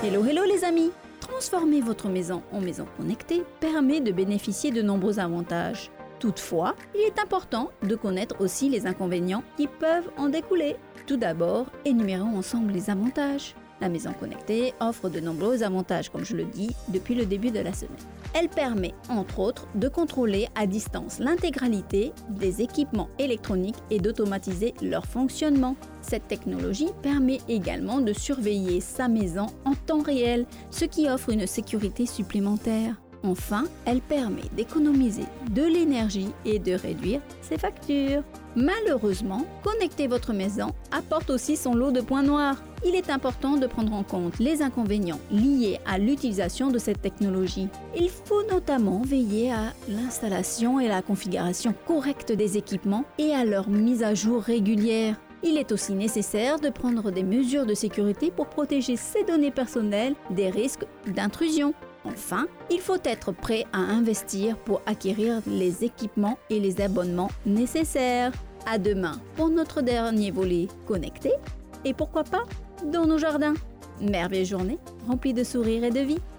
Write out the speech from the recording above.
Hello, hello les amis! Transformer votre maison en maison connectée permet de bénéficier de nombreux avantages. Toutefois, il est important de connaître aussi les inconvénients qui peuvent en découler. Tout d'abord, énumérons ensemble les avantages. La maison connectée offre de nombreux avantages, comme je le dis, depuis le début de la semaine. Elle permet, entre autres, de contrôler à distance l'intégralité des équipements électroniques et d'automatiser leur fonctionnement. Cette technologie permet également de surveiller sa maison en temps réel, ce qui offre une sécurité supplémentaire. Enfin, elle permet d'économiser de l'énergie et de réduire ses factures. Malheureusement, connecter votre maison apporte aussi son lot de points noirs. Il est important de prendre en compte les inconvénients liés à l'utilisation de cette technologie. Il faut notamment veiller à l'installation et la configuration correcte des équipements et à leur mise à jour régulière. Il est aussi nécessaire de prendre des mesures de sécurité pour protéger ses données personnelles des risques d'intrusion. Enfin, il faut être prêt à investir pour acquérir les équipements et les abonnements nécessaires. À demain pour notre dernier volet connecté et pourquoi pas dans nos jardins. Merveilleuse journée remplie de sourires et de vie.